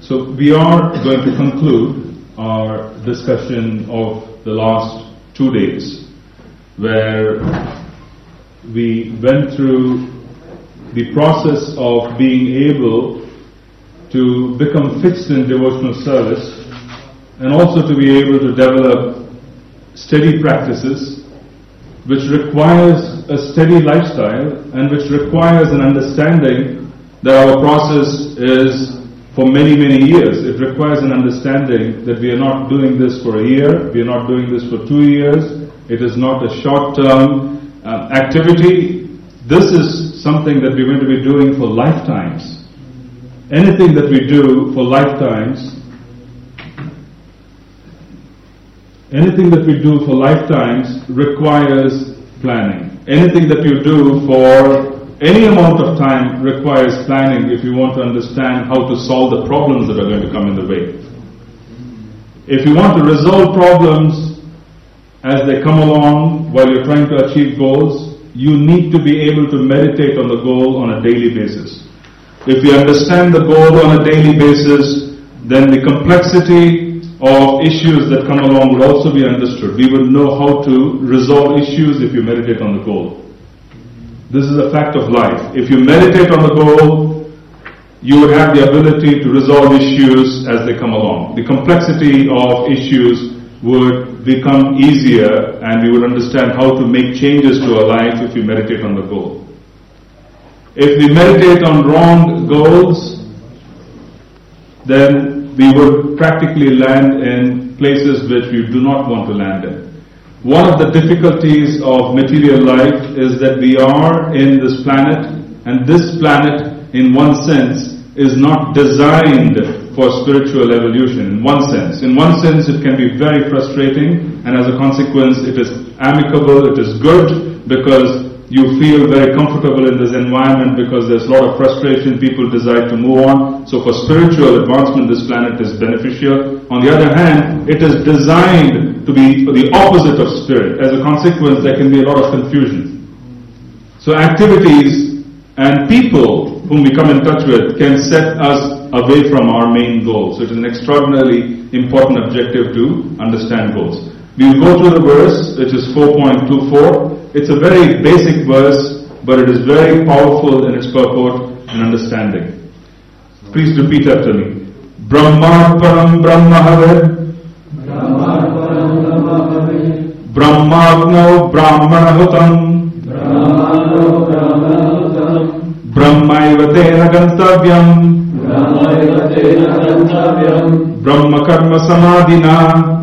So we are going to conclude our discussion of the last 2 days, where we went through the process of being able to become fixed in devotional service and also to be able to develop steady practices, which requires a steady lifestyle and which requires an understanding that our process is for many, many years. It requires an understanding that we are not doing this for a year, we are not doing this for 2 years, it is not a short-term activity. This is something that we're going to be doing for lifetimes. Anything that we do for lifetimes, requires planning. Anything that you do for any amount of time requires planning if you want to understand how to solve the problems that are going to come in the way. If you want to resolve problems as they come along while you're trying to achieve goals, you need to be able to meditate on the goal on a daily basis. If you understand the goal on a daily basis, then the complexity of issues that come along will also be understood. We will know how to resolve issues if you meditate on the goal. This is a fact of life. If you meditate on the goal, you would have the ability to resolve issues as they come along. The complexity of issues would become easier and we would understand how to make changes to our life if we meditate on the goal. If we meditate on wrong goals, then we would practically land in places which we do not want to land in. One of the difficulties of material life is that we are in this planet, and this planet, in one sense, is not designed for spiritual evolution. In one sense, it can be very frustrating, and as a consequence, it is amicable, it is good, because you feel very comfortable in this environment because there's a lot of frustration, people decide to move on. So for spiritual advancement, this planet is beneficial. On the other hand, it is designed to be the opposite of spirit. As a consequence, there can be a lot of confusion. So activities and people whom we come in touch with can set us away from our main goal. So it is an extraordinarily important objective to understand goals. We will go through the verse, which is 4.24. It's a very basic verse, but it is very powerful in its purport and understanding. Please repeat after me. Brahmarpanam Brahmahavid Brahmagno Brahmanahutam Brahmaiva Tena Gantavyam Brahma Karma Samadhina.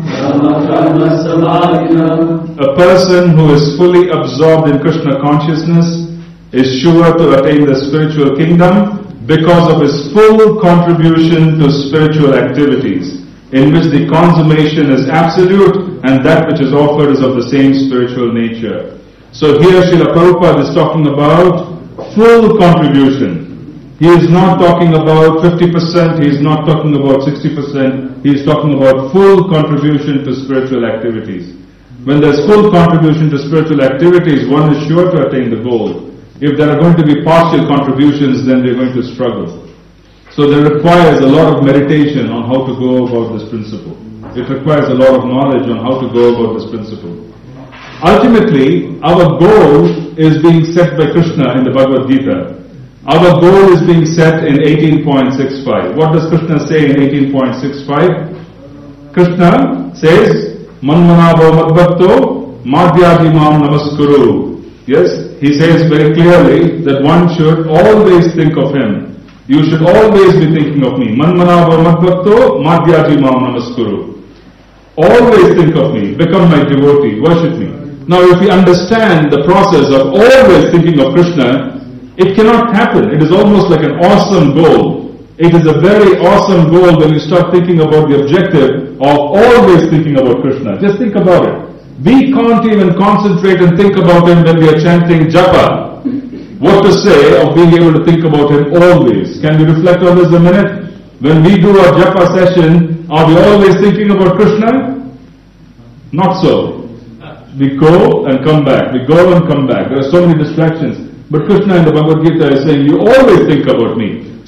A person who is fully absorbed in Krishna consciousness is sure to attain the spiritual kingdom because of his full contribution to spiritual activities, in which the consummation is absolute and that which is offered is of the same spiritual nature. So here Srila Prabhupada is talking about full contribution. He is not talking about 50%, he is not talking about 60%, he is talking about full contribution to spiritual activities. When there is full contribution to spiritual activities, one is sure to attain the goal. If there are going to be partial contributions, then we are going to struggle. So there requires a lot of meditation on how to go about this principle. It requires a lot of knowledge on how to go about this principle. Ultimately, our goal is being set by Krishna in the Bhagavad Gita. Our goal is being set in 18.65. What does Krishna say in 18.65? Krishna says, Manmanavo Madbhakto Madhyadimam Namaskuru. Yes, he says very clearly that one should always think of him. You should always be thinking of me. Manmanavo Madbhakto Madhyadimam Namaskuru. Always think of me, become my devotee, worship me. Now if we understand the process of always thinking of Krishna, it cannot happen. It is almost like an awesome goal. It is a very awesome goal when you start thinking about the objective of always thinking about Krishna. Just think about it. We can't even concentrate and think about him when we are chanting japa. What to say of being able to think about him always? Can we reflect on this a minute? When we do our japa session, are we always thinking about Krishna? Not so. We go and come back. We go and come back. There are so many distractions. But Krishna in the Bhagavad Gita is saying, you always think about me.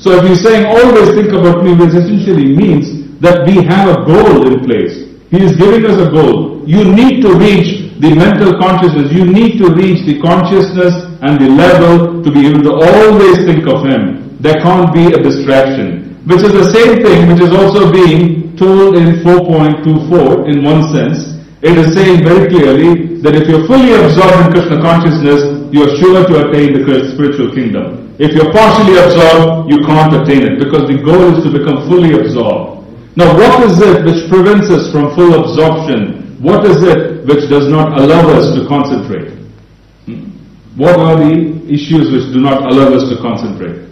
So if he's saying always think about me, which essentially means that we have a goal in place. He is giving us a goal. You need to reach the mental consciousness. You need to reach the consciousness and the level to be able to always think of Him. There can't be a distraction. Which is the same thing which is also being told in 4.24 in one sense. It is saying very clearly that if you're fully absorbed in Krishna consciousness, you are sure to attain the spiritual kingdom. If you're partially absorbed, you can't attain it because the goal is to become fully absorbed. Now what is it which prevents us from full absorption? What is it which does not allow us to concentrate? What are the issues which do not allow us to concentrate?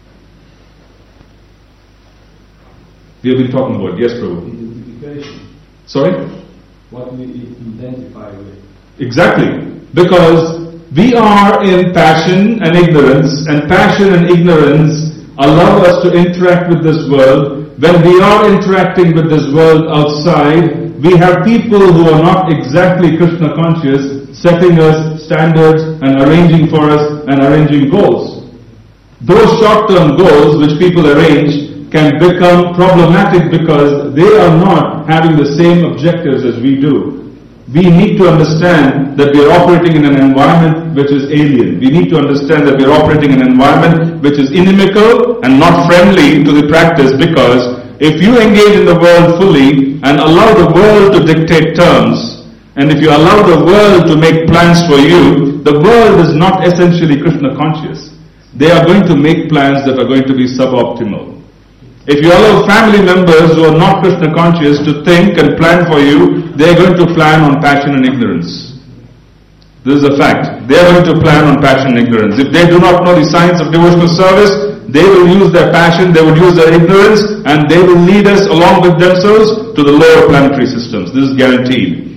We have been talking about, yes, Prabhu. Identification. Sorry? What we identify with. Exactly. Because we are in passion and ignorance, and passion and ignorance allow us to interact with this world. When we are interacting with this world outside, we have people who are not exactly Krishna conscious setting us standards and arranging for us and arranging goals. Those short-term goals which people arrange can become problematic because they are not having the same objectives as we do. We need to understand that we are operating in an environment which is alien. We need to understand that we are operating in an environment which is inimical and not friendly to the practice, because if you engage in the world fully and allow the world to dictate terms, and if you allow the world to make plans for you, the world is not essentially Krishna conscious. They are going to make plans that are going to be suboptimal. If you allow family members who are not Krishna conscious to think and plan for you, they are going to plan on passion and ignorance. This is a fact. They are going to plan on passion and ignorance. If they do not know the science of devotional service, they will use their passion, they will use their ignorance, and they will lead us along with themselves to the lower planetary systems. This is guaranteed.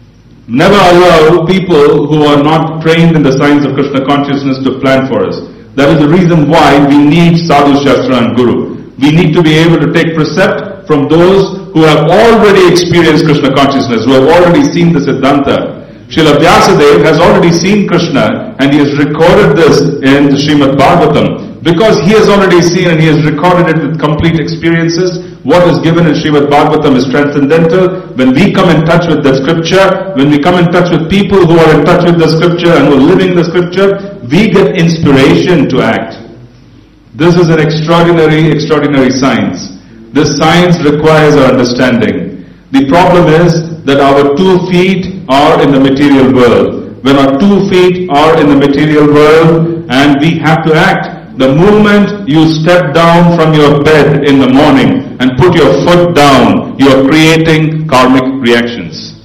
Never allow people who are not trained in the science of Krishna consciousness to plan for us. That is the reason why we need Sadhu, Shastra and Guru. We need to be able to take precept from those who have already experienced Krishna consciousness, who have already seen the Siddhanta. Srila Vyasadeva has already seen Krishna, and he has recorded this in the Srimad Bhagavatam. Because he has already seen and he has recorded it with complete experiences, what is given in Srimad Bhagavatam is transcendental. When we come in touch with the scripture, when we come in touch with people who are in touch with the scripture and who are living the scripture, we get inspiration to act. This is an extraordinary science. This science requires our understanding. The problem is that our 2 feet are in the material world. When our 2 feet are in the material world and we have to act, the moment you step down from your bed in the morning and put your foot down, you are creating karmic reactions.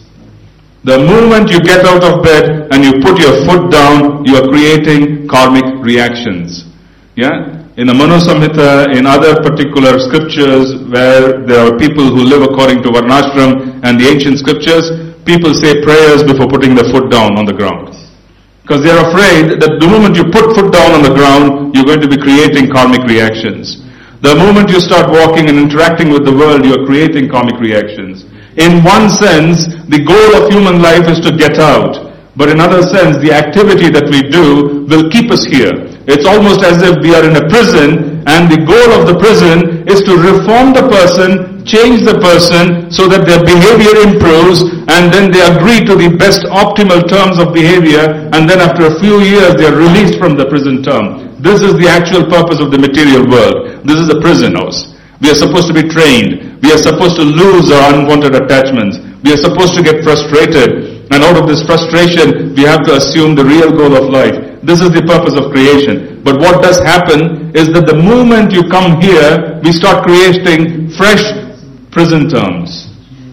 The moment you get out of bed and you put your foot down, you are creating karmic reactions. Yeah? In the Manu Samhita, in other particular scriptures where there are people who live according to Varnashram and the ancient scriptures, people say prayers before putting the foot down on the ground. Because they are afraid that the moment you put foot down on the ground, you're going to be creating karmic reactions. The moment you start walking and interacting with the world, you are creating karmic reactions. In one sense, the goal of human life is to get out. But in another sense, the activity that we do will keep us here. It's almost as if we are in a prison, and the goal of the prison is to reform the person, change the person so that their behavior improves, and then they agree to the best optimal terms of behavior, and then after a few years they are released from the prison term. This is the actual purpose of the material world. This is a prison house. We are supposed to be trained. We are supposed to lose our unwanted attachments. We are supposed to get frustrated. And out of this frustration, we have to assume the real goal of life. This is the purpose of creation. But what does happen is that the moment you come here, we start creating fresh prison terms.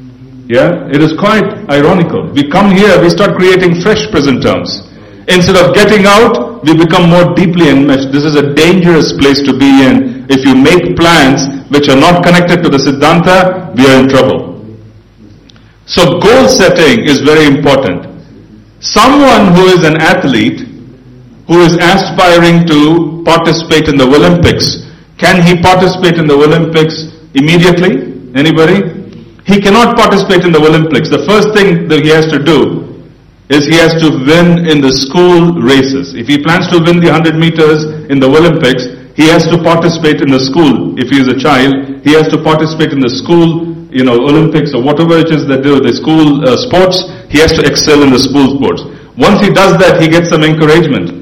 Yeah? It is quite ironical. We come here, we start creating fresh prison terms. Instead of getting out, we become more deeply enmeshed. This is a dangerous place to be in. If you make plans which are not connected to the Siddhanta, we are in trouble. So goal setting is very important. Someone who is an athlete, who is aspiring to participate in the Olympics, can he participate in the Olympics immediately? Anybody? He cannot participate in the Olympics. The first thing that he has to do is he has to win in the school races. If he plans to win the 100 meters in the Olympics, He has to participate in the school. If he is a child, he has to participate in the school, Olympics or whatever it is that do, the school sports. He has to excel in the school sports. Once he does that, he gets some encouragement.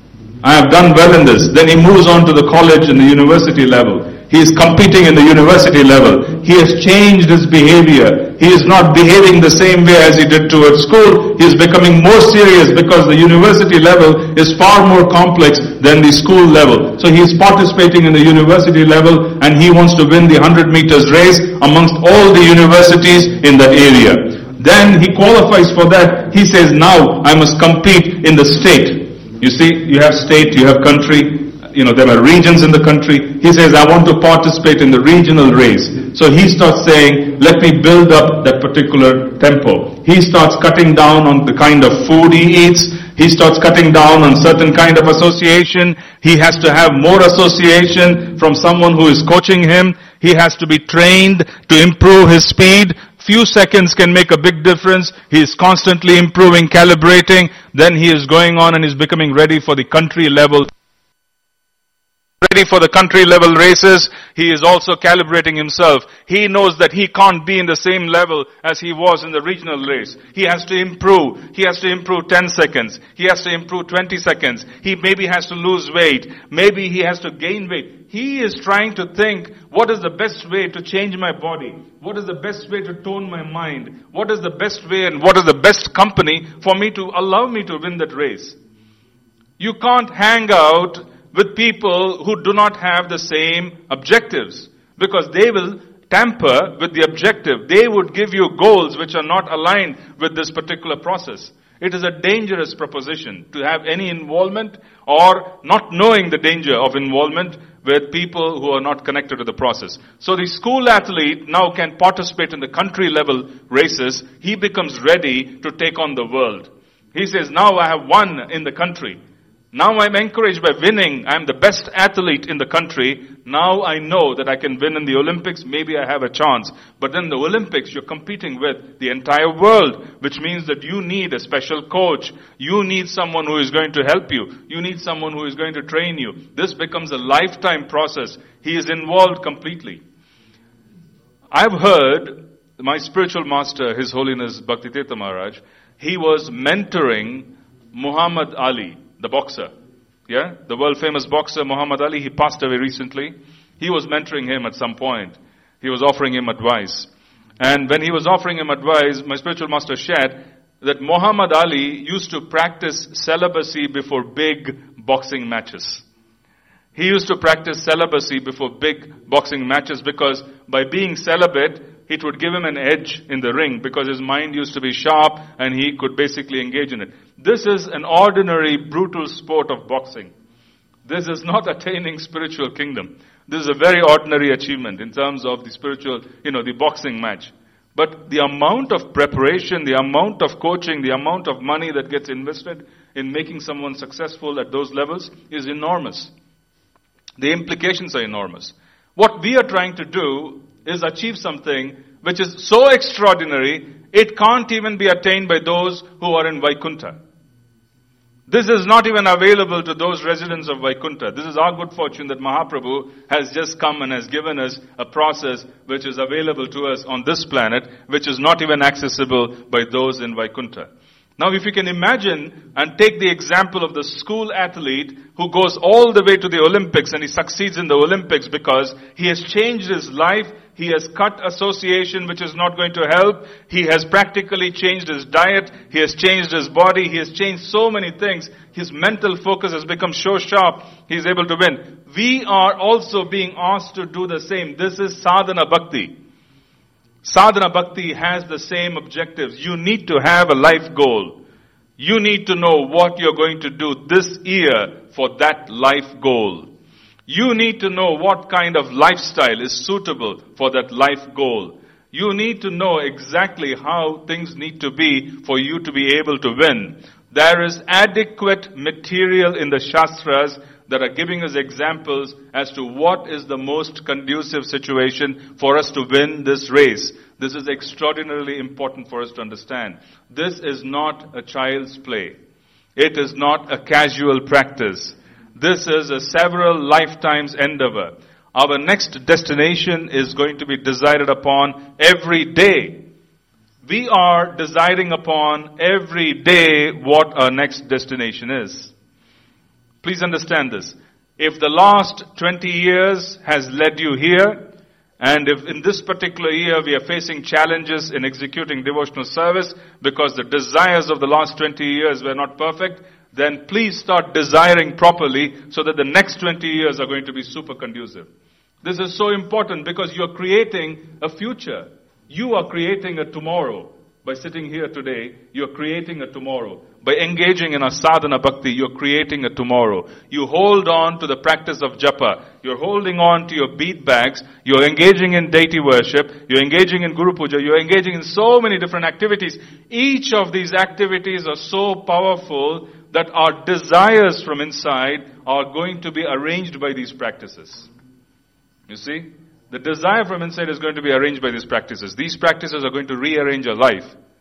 I have done well in this. Then he moves on to the college and the university level. He is competing in the university level. He has changed his behavior. He is not behaving the same way as he did towards school. He is becoming more serious because the university level is far more complex than the school level. So he is participating in the university level and he wants to win the 100 meters race amongst all the universities in that area. Then he qualifies for that. He says, now I must compete in the state. You see, you have state, you have country. There are regions in the country. He says, I want to participate in the regional race. So he starts saying, let me build up that particular tempo. He starts cutting down on the kind of food he eats. He starts cutting down on certain kind of association. He has to have more association from someone who is coaching him. He has to be trained to improve his speed. Few seconds can make a big difference. He is constantly improving, calibrating. Then he is going on and is becoming ready for the country level. Ready for the country level races. He is also calibrating himself. He knows that he can't be in the same level as he was in the regional race. He has to improve. He has to improve 10 seconds. He has to improve 20 seconds. He maybe has to lose weight. Maybe he has to gain weight. He is trying to think, what is the best way to change my body? What is the best way to tone my mind? What is the best way and what is the best company for me to allow me to win that race? You can't hang out with people who do not have the same objectives, because they will tamper with the objective. They would give you goals which are not aligned with this particular process. It is a dangerous proposition to have any involvement or not knowing the danger of involvement with people who are not connected to the process. So the school athlete now can participate in the country level races. He becomes ready to take on the world. He says, now I have won in the country. Now I'm encouraged by winning. I'm the best athlete in the country. Now I know that I can win in the Olympics. Maybe I have a chance. But then the Olympics, you're competing with the entire world, which means that you need a special coach. You need someone who is going to help you. You need someone who is going to train you. This becomes a lifetime process. He is involved completely. I've heard my spiritual master, His Holiness Bhaktitirtha Maharaj, he was mentoring Muhammad Ali, the boxer. The world famous boxer Muhammad Ali. He passed away recently. He was mentoring him at some point. He was offering him advice. And when he was offering him advice, my spiritual master shared that Muhammad Ali used to practice celibacy before big boxing matches. He used to practice celibacy before big boxing matches because by being celibate, it would give him an edge in the ring because his mind used to be sharp and he could basically engage in it. This is an ordinary, brutal sport of boxing. This is not attaining spiritual kingdom. This is a very ordinary achievement in terms of the spiritual, the boxing match. But the amount of preparation, the amount of coaching, the amount of money that gets invested in making someone successful at those levels is enormous. The implications are enormous. What we are trying to do is achieve something which is so extraordinary, it can't even be attained by those who are in Vaikuntha. This is not even available to those residents of Vaikuntha. This is our good fortune that Mahaprabhu has just come and has given us a process which is available to us on this planet, which is not even accessible by those in Vaikuntha. Now, if you can imagine and take the example of the school athlete who goes all the way to the Olympics and he succeeds in the Olympics because he has changed his life, he has cut association which is not going to help, he has practically changed his diet, he has changed his body, he has changed so many things, his mental focus has become so sharp, he is able to win. We are also being asked to do the same. This is sadhana bhakti. Sadhana bhakti has the same objectives. You need to have a life goal. You need to know what you're going to do this year for that life goal. You need to know what kind of lifestyle is suitable for that life goal. You need to know exactly how things need to be for you to be able to win. There is adequate material in the Shastras that are giving us examples as to what is the most conducive situation for us to win this race. This is extraordinarily important for us to understand. This is not a child's play. It is not a casual practice. This is a several lifetimes endeavor. Our next destination is going to be decided upon every day. We are deciding upon every day what our next destination is. Please understand this. If the last 20 years has led you here, and if in this particular year we are facing challenges in executing devotional service because the desires of the last 20 years were not perfect, then please start desiring properly so that the next 20 years are going to be super conducive. This is so important because you are creating a future. You are creating a tomorrow. By sitting here today, you are creating a tomorrow. By engaging in a sadhana bhakti, you are creating a tomorrow. You hold on to the practice of japa. You're holding on to your bead bags. You're engaging in deity worship. You're engaging in Guru Puja. You're engaging in so many different activities. Each of these activities are so powerful that our desires from inside are going to be arranged by these practices. You see? The desire from inside is going to be arranged by these practices. These practices are going to rearrange our life.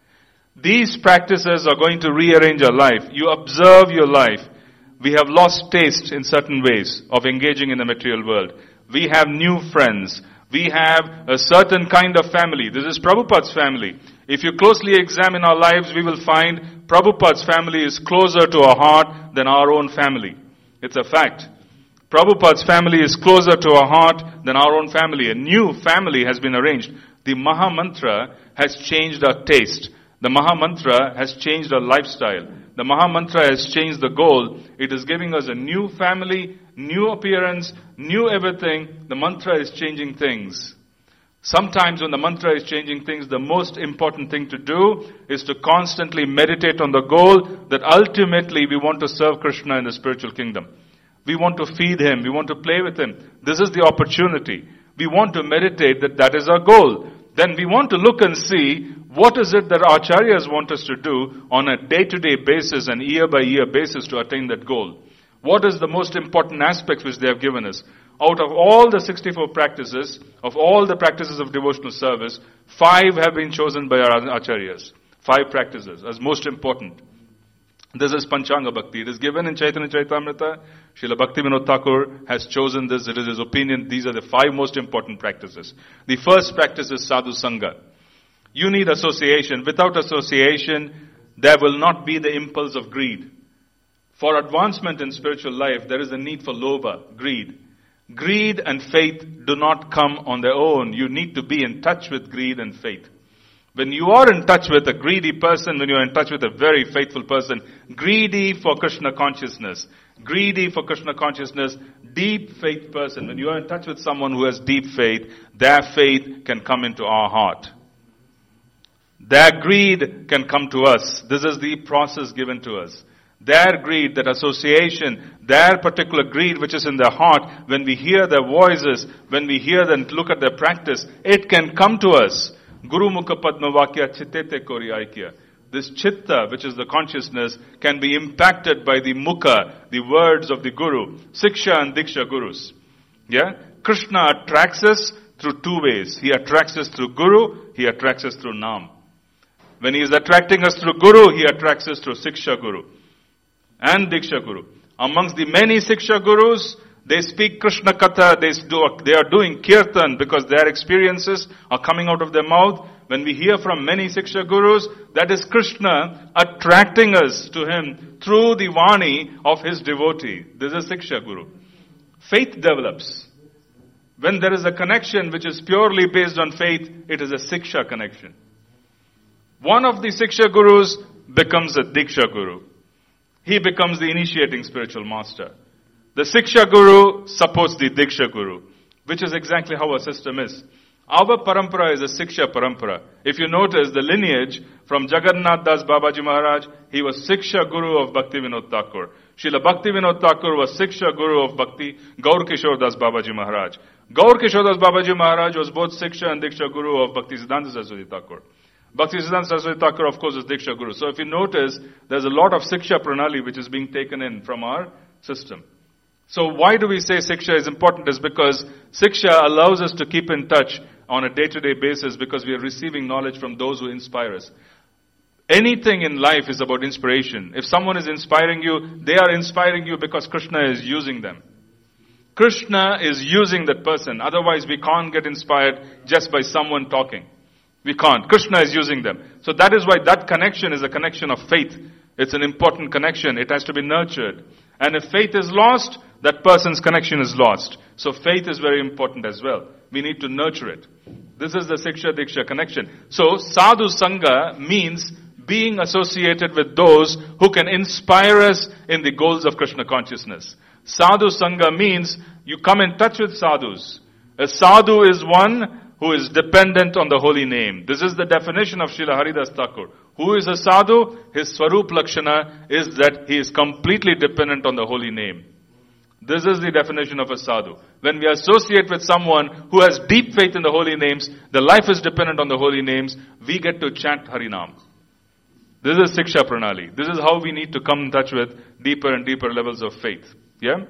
These practices are going to rearrange our life. You observe your life. We have lost taste in certain ways of engaging in the material world. We have new friends. We have a certain kind of family. This is Prabhupada's family. If you closely examine our lives, we will find Prabhupada's family is closer to our heart than our own family. It's a fact. Prabhupada's family is closer to our heart than our own family. A new family has been arranged. The Maha Mantra has changed our taste. The Maha Mantra has changed our lifestyle. The Maha Mantra has changed the goal. It is giving us a new family, new appearance, new everything. The mantra is changing things. Sometimes when the mantra is changing things, the most important thing to do is to constantly meditate on the goal that ultimately we want to serve Krishna in the spiritual kingdom. We want to feed Him. We want to play with Him. This is the opportunity. We want to meditate that is our goal. Then we want to look and see what is it that Acharyas want us to do on a day-to-day basis and year-by-year basis to attain that goal. What is the most important aspects which they have given us? Out of all the 64 practices, of all the practices of devotional service, 5 have been chosen by our Acharyas. 5 practices as most important. This is Panchanga Bhakti. It is given in Chaitanya Charitamrita. Srila Bhaktivinoda Thakur has chosen this. It is his opinion. These are the 5 most important practices. The first practice is Sadhu Sangha. You need association. Without association, there will not be the impulse of greed. For advancement in spiritual life, there is a need for lobha, greed. Greed and faith do not come on their own. You need to be in touch with greed and faith. When you are in touch with a greedy person, when you are in touch with a very faithful person, greedy for Krishna consciousness, deep faith person, when you are in touch with someone who has deep faith, their faith can come into our heart. Their greed can come to us. This is the process given to us. Their greed, that association, their particular greed which is in their heart, when we hear their voices, when we hear them look at their practice, it can come to us. Guru Mukha Padma Vakya Chittete Kori Aikya. This chitta, which is the consciousness, can be impacted by the mukha, the words of the Guru. Siksha and Diksha Gurus. Yeah? Krishna attracts us through 2 ways. He attracts us through Guru, He attracts us through Nam. When He is attracting us through Guru, He attracts us through Siksha Guru and Diksha Guru. Amongst the many Siksha Gurus, they speak Krishna Katha, they are doing Kirtan because their experiences are coming out of their mouth. When we hear from many Siksha Gurus, that is Krishna attracting us to Him through the Vani of His devotee. This is Siksha Guru. Faith develops. When there is a connection which is purely based on faith, it is a Siksha connection. One of the Siksha Gurus becomes a Diksha Guru. He becomes the initiating spiritual master. The Siksha Guru supports the Diksha Guru, which is exactly how our system is. Our parampara is a Siksha parampara. If you notice the lineage from Jagannath Das Babaji Maharaj, he was Siksha Guru of Bhaktivinoda Thakur. Srila Bhaktivinoda Thakur was Siksha Guru of Bhakti Gaur Kishore Das Babaji Maharaj. Gaur Kishore Das Babaji Maharaj was both Siksha and Diksha Guru of Bhakti Siddhanta Saraswati Thakur. Bhakti Siddhanta Saraswati Thakur, of course, is Diksha Guru. So if you notice, there's a lot of Siksha Pranali which is being taken in from our system. So why do we say Siksha is important? Is because Siksha allows us to keep in touch on a day-to-day basis because we are receiving knowledge from those who inspire us. Anything in life is about inspiration. If someone is inspiring you, they are inspiring you because Krishna is using them. Krishna is using that person. Otherwise, we can't get inspired just by someone talking. We can't. Krishna is using them. So that is why that connection is a connection of faith. It's an important connection. It has to be nurtured. And if faith is lost, that person's connection is lost. So faith is very important as well. We need to nurture it. This is the Siksha Diksha connection. So Sadhu Sangha means being associated with those who can inspire us in the goals of Krishna consciousness. Sadhu Sangha means you come in touch with sadhus. A sadhu is one who is dependent on the holy name. This is the definition of Srila Haridas Thakur. Who is a sadhu? His Swarup Lakshana is that he is completely dependent on the holy name. This is the definition of a sadhu. When we associate with someone who has deep faith in the holy names, the life is dependent on the holy names, we get to chant Harinam. This is Siksha Pranali. This is how we need to come in touch with deeper and deeper levels of faith. Yeah?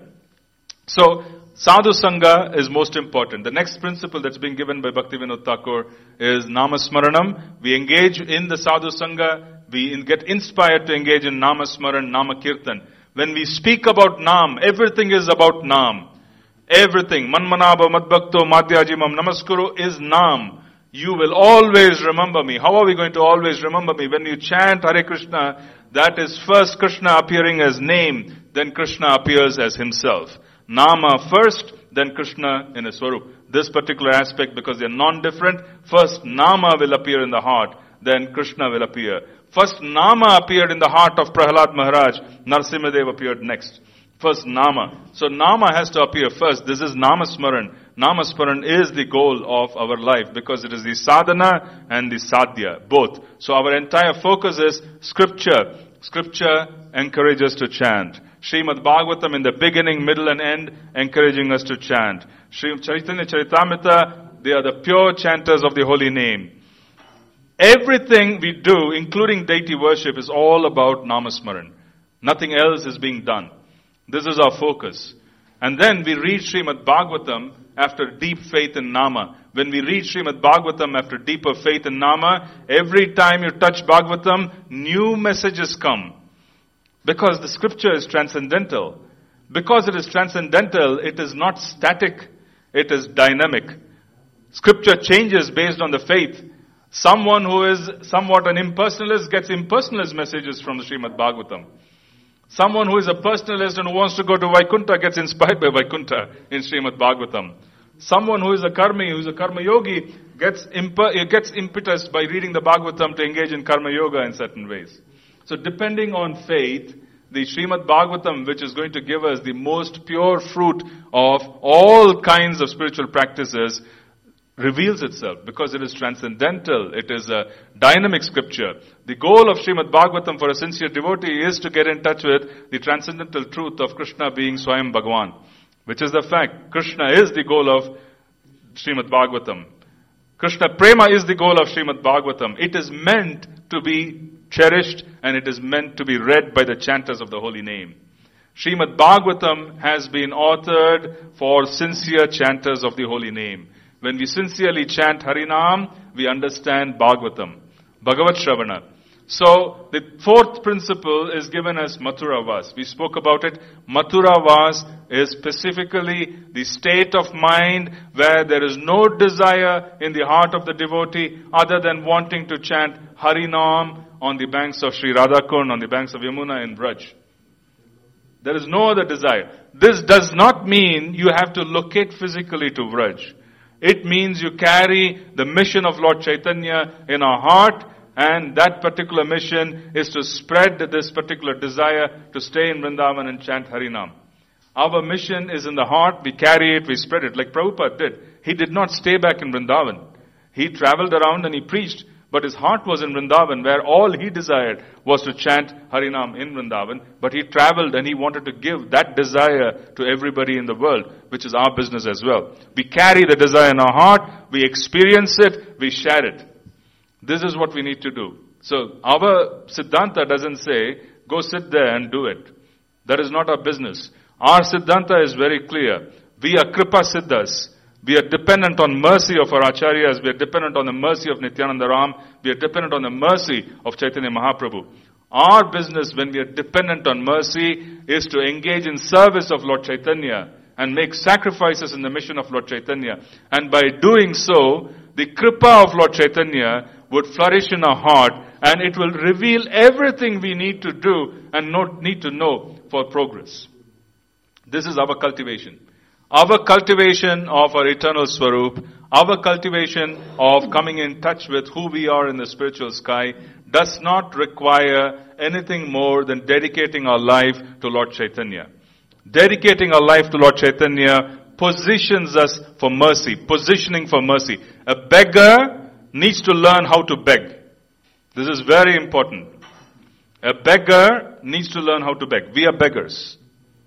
So, Sadhu Sangha is most important. The next principle that's being given by Bhaktivinoda Thakur is Namasmaranam. We engage in the Sadhu Sangha. We get inspired to engage in Namasmaran, Namakirtan. When we speak about Nam, everything is about Nam. Everything. Manmanabha Madbhakto Madhyajimam Namaskuru is Nam. You will always remember me. How are we going to always remember me? When you chant Hare Krishna, that is first Krishna appearing as name, then Krishna appears as himself. Nama first, then Krishna in his Swarup. This particular aspect, because they are non-different, first Nama will appear in the heart, then Krishna will appear. First Nama appeared in the heart of Prahlad Maharaj, Narasimhadev appeared next. First Nama. So Nama has to appear first. This is Namasmaran. Namasmaran is the goal of our life because it is the sadhana and the sadhya, both. So our entire focus is scripture. Scripture encourages us to chant. Srimad Bhagavatam in the beginning, middle and end encouraging us to chant. Sri Chaitanya Charitamrita, they are the pure chanters of the holy name. Everything we do, including deity worship, is all about Namasmaran. Nothing else is being done. This is our focus. And then we read Srimad Bhagavatam after deep faith in Nama. When we read Srimad Bhagavatam after deeper faith in Nama, every time you touch Bhagavatam, new messages come. Because the scripture is transcendental. Because it is transcendental, it is not static, it is dynamic. Scripture changes based on the faith. Someone who is somewhat an impersonalist gets impersonalist messages from the Srimad Bhagavatam. Someone who is a personalist and who wants to go to Vaikuntha gets inspired by Vaikuntha in Srimad Bhagavatam. Someone who is a karmi, who is a karma yogi, gets impetus by reading the Bhagavatam to engage in karma yoga in certain ways. So depending on faith, the Srimad Bhagavatam, which is going to give us the most pure fruit of all kinds of spiritual practices, reveals itself because it is transcendental. It is a dynamic scripture. The goal of Srimad Bhagavatam for a sincere devotee is to get in touch with the transcendental truth of Krishna being Swayam Bhagavan, which is the fact. Krishna is the goal of Srimad Bhagavatam. Krishna Prema is the goal of Srimad Bhagavatam. It is meant to be cherished and it is meant to be read by the chanters of the holy name. Srimad Bhagavatam has been authored for sincere chanters of the holy name. When we sincerely chant Harinam, we understand Bhagavatam, Bhagavat Shravana. So, the fourth principle is given as Mathura Vas. We spoke about it. Mathura Vas is specifically the state of mind where there is no desire in the heart of the devotee other than wanting to chant Harinam on the banks of Sri Radhakund, on the banks of Yamuna in Braj. There is no other desire. This does not mean you have to locate physically to Braj. It means you carry the mission of Lord Chaitanya in our heart, and that particular mission is to spread this particular desire to stay in Vrindavan and chant Harinam. Our mission is in the heart, we carry it, we spread it, like Prabhupada did. He did not stay back in Vrindavan. He traveled around and he preached, but his heart was in Vrindavan, where all he desired was to chant Harinam in Vrindavan. But he traveled and he wanted to give that desire to everybody in the world, which is our business as well. We carry the desire in our heart, we experience it, we share it. This is what we need to do. So our Siddhanta doesn't say, go sit there and do it. That is not our business. Our Siddhanta is very clear. We are Kripa Siddhas. We are dependent on mercy of our acharyas. We are dependent on the mercy of Nityananda Ram. We are dependent on the mercy of Chaitanya Mahaprabhu. Our business when we are dependent on mercy is to engage in service of Lord Chaitanya and make sacrifices in the mission of Lord Chaitanya. And by doing so, the kripa of Lord Chaitanya would flourish in our heart, and it will reveal everything we need to do and need to know for progress. This is our cultivation. Our cultivation of our eternal Swarup, our cultivation of coming in touch with who we are in the spiritual sky does not require anything more than dedicating our life to Lord Chaitanya. Dedicating our life to Lord Chaitanya positions us for mercy, positioning for mercy. A beggar needs to learn how to beg. This is very important. A beggar needs to learn how to beg. We are beggars.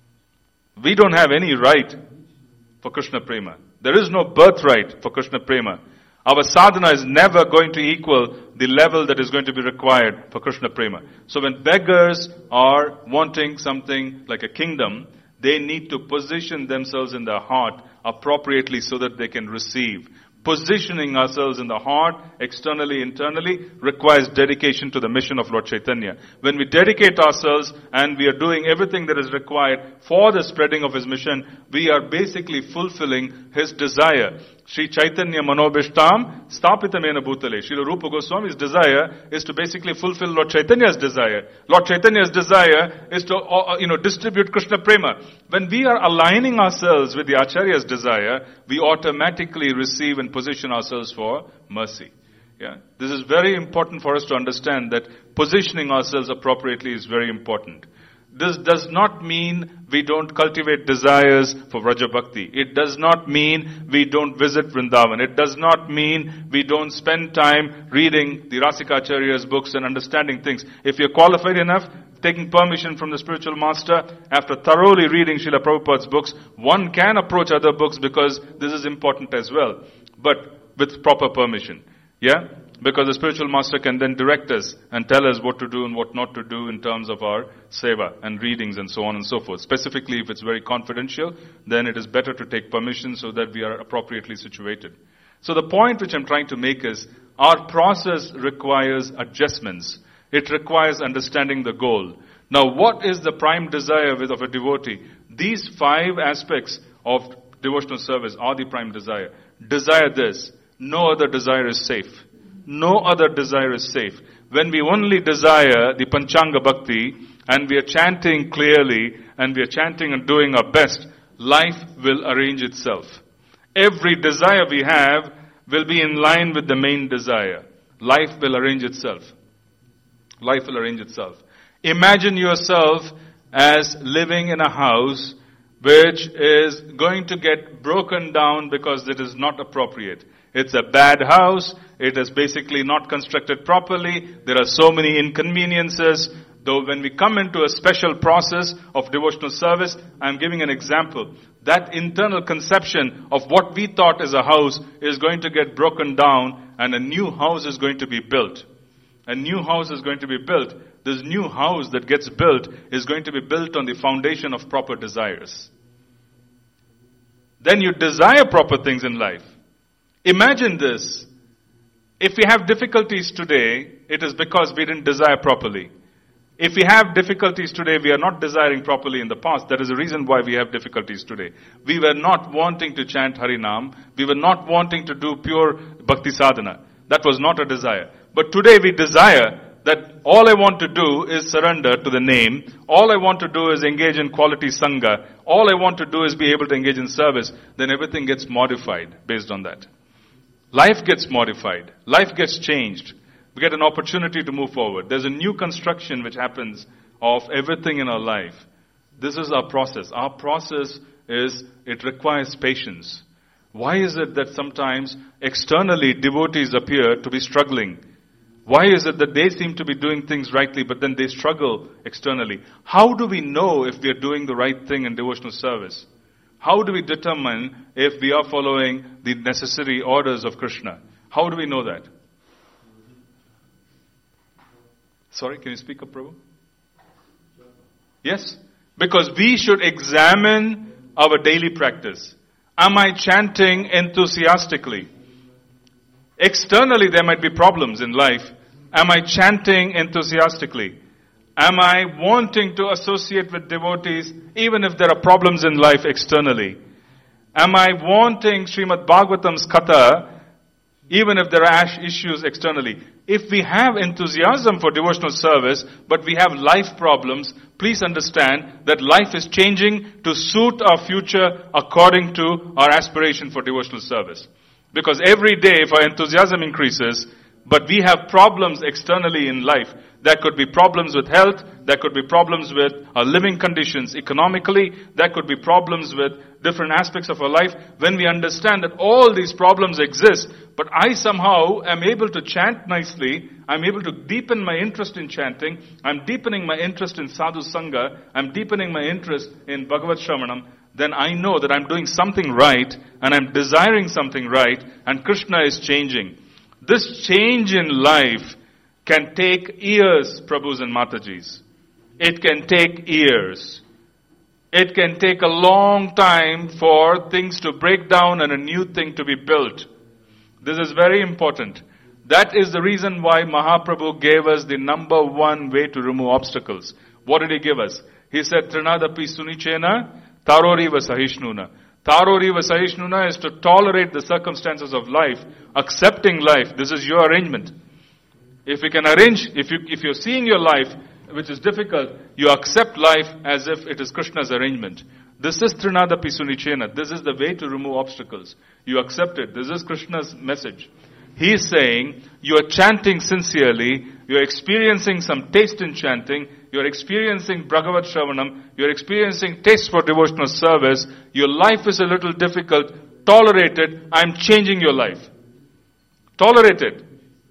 We don't have any right for Krishna Prema. There is no birthright for Krishna Prema. Our sadhana is never going to equal the level that is going to be required for Krishna Prema. So when beggars are wanting something like a kingdom, they need to position themselves in their heart appropriately so that they can receive. Positioning ourselves in the heart, externally, internally, requires dedication to the mission of Lord Chaitanya. When we dedicate ourselves and we are doing everything that is required for the spreading of His mission, we are basically fulfilling His desire. Sri Chaitanya Manobishtam Stapitamena Bhutale. Srila Rupa Goswami's desire is to basically fulfill Lord Chaitanya's desire. Lord Chaitanya's desire is to, distribute Krishna Prema. When we are aligning ourselves with the Acharya's desire, we automatically receive and position ourselves for mercy. Yeah. This is very important for us to understand that positioning ourselves appropriately is very important. This does not mean we don't cultivate desires for Vraja Bhakti. It does not mean we don't visit Vrindavan. It does not mean we don't spend time reading the Rasika Acharya's books and understanding things. If you're qualified enough, taking permission from the spiritual master, after thoroughly reading Srila Prabhupada's books, one can approach other books because this is important as well. But with proper permission. Yeah? Because the spiritual master can then direct us and tell us what to do and what not to do in terms of our seva and readings and so on and so forth. Specifically, if it's very confidential, then it is better to take permission so that we are appropriately situated. So the point which I'm trying to make is, our process requires adjustments. It requires understanding the goal. Now, what is the prime desire of a devotee? These 5 aspects of devotional service are the prime desire. Desire this. No other desire is safe. No other desire is safe. When we only desire the Panchanga Bhakti and we are chanting clearly and we are chanting and doing our best, life will arrange itself. Every desire we have will be in line with the main desire. Life will arrange itself. Life will arrange itself. Imagine yourself as living in a house which is going to get broken down because it is not appropriate. It's a bad house. It is basically not constructed properly. There are so many inconveniences. Though when we come into a special process of devotional service, I'm giving an example. That internal conception of what we thought is a house is going to get broken down and a new house is going to be built. A new house is going to be built. This new house that gets built is going to be built on the foundation of proper desires. Then you desire proper things in life. Imagine this. If we have difficulties today, it is because we didn't desire properly. If we have difficulties today, we are not desiring properly in the past. That is the reason why we have difficulties today. We were not wanting to chant Harinam. We were not wanting to do pure Bhakti Sadhana. That was not a desire. But today we desire that all I want to do is surrender to the name. All I want to do is engage in quality Sangha. All I want to do is be able to engage in service. Then everything gets modified based on that. Life gets modified. Life gets changed. We get an opportunity to move forward. There's a new construction which happens of everything in our life. This is our process. Our process is, it requires patience. Why is it that sometimes externally devotees appear to be struggling? Why is it that they seem to be doing things rightly but then they struggle externally? How do we know if we are doing the right thing in devotional service? How do we determine if we are following the necessary orders of Krishna? How do we know that? Sorry, can you speak up, Prabhu? Yes, because we should examine our daily practice. Am I chanting enthusiastically? Externally, there might be problems in life. Am I chanting enthusiastically? Am I wanting to associate with devotees even if there are problems in life externally? Am I wanting Srimad Bhagavatam's Katha even if there are issues externally? If we have enthusiasm for devotional service, but we have life problems, please understand that life is changing to suit our future according to our aspiration for devotional service. Because every day, if our enthusiasm increases, but we have problems externally in life, there could be problems with health, there could be problems with our living conditions economically, there could be problems with different aspects of our life. When we understand that all these problems exist, but I somehow am able to chant nicely, I'm able to deepen my interest in chanting, I'm deepening my interest in sadhu sangha, I'm deepening my interest in Bhagavad Shravanam, then I know that I'm doing something right, and I'm desiring something right, and Krishna is changing. This change in life can take years, Prabhus and Matajis. It can take years. It can take a long time for things to break down and a new thing to be built. This is very important. That is the reason why Mahaprabhu gave us the number one way to remove obstacles. What did he give us? He said, Trinadapi sunichena, taroriva sahishnuna. Taroriva sahishnuna is to tolerate the circumstances of life, accepting life. This is your arrangement. If we can arrange, if you're seeing your life, which is difficult, you accept life as if it is Krishna's arrangement. This is Trinadapi sunichena. This is the way to remove obstacles. You accept it. This is Krishna's message. He is saying, you are chanting sincerely, you are experiencing some taste in chanting, you are experiencing Bhagavad Shravanam, you are experiencing taste for devotional service, your life is a little difficult, tolerate it, I am changing your life. Tolerate it.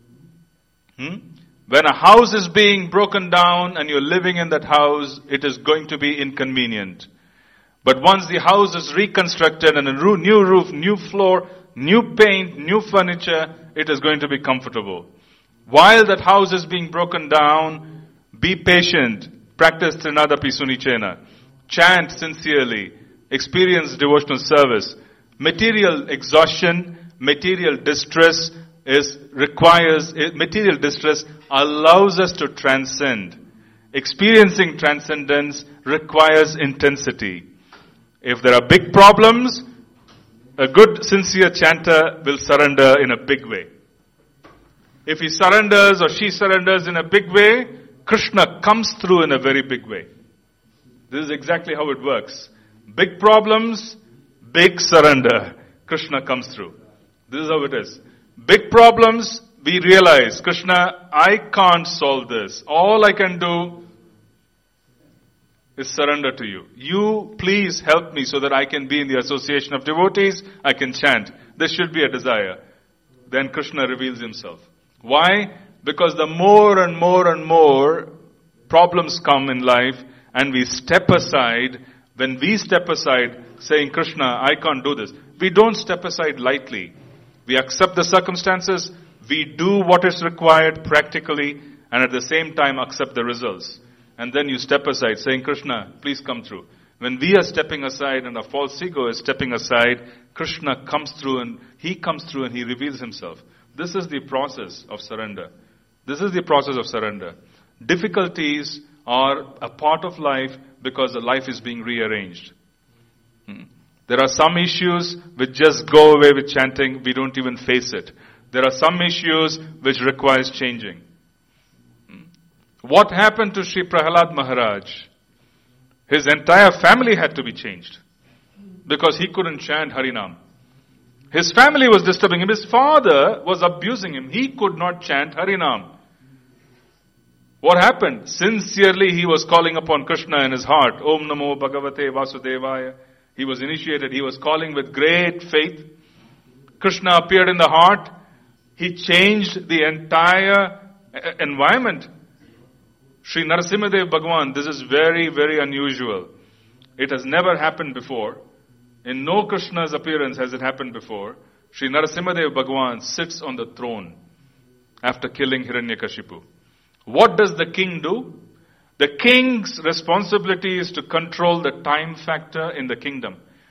When a house is being broken down and you're living in that house, it is going to be inconvenient. But once the house is reconstructed and a new roof, new floor, new paint, new furniture, it is going to be comfortable. While that house is being broken down, be patient. Practice Trinadapi sunichena. Chant sincerely. Experience devotional service. Material exhaustion, material distress material distress allows us to transcend. Experiencing transcendence requires intensity. If there are big problems, a good sincere chanter will surrender in a big way. If he surrenders or she surrenders in a big way, Krishna comes through in a very big way. This is exactly how it works. Big problems, big surrender. Krishna comes through. This is how it is. Big problems, we realize, Krishna, I can't solve this. All I can do is surrender to you. You please help me so that I can be in the association of devotees, I can chant. This should be a desire. Then Krishna reveals himself. Why? Because the more and more and more problems come in life and we step aside, when we step aside saying, Krishna, I can't do this. We don't step aside lightly. We accept the circumstances, we do what is required practically, and at the same time accept the results. And then you step aside saying, Krishna, please come through. When we are stepping aside and a false ego is stepping aside, Krishna comes through and he reveals himself. This is the process of surrender. This is the process of surrender. Difficulties are a part of life because the life is being rearranged. There are some issues which just go away with chanting. We don't even face it. There are some issues which requires changing. What happened to Sri Prahalad Maharaj? His entire family had to be changed because he couldn't chant Harinam. His family was disturbing him. His father was abusing him. He could not chant Harinam. What happened? Sincerely he was calling upon Krishna in his heart. Om Namo Bhagavate Vasudevaya. He was initiated. He was calling with great faith. Krishna appeared in the heart. He changed the entire environment. Sri Narasimhadev Bhagwan, this is very, very unusual. It has never happened before. In no Krishna's appearance has it happened before. Sri Narasimhadev Bhagwan sits on the throne after killing Hiranyakashipu. What does the king do? The king's responsibility is to control the time factor in the kingdom.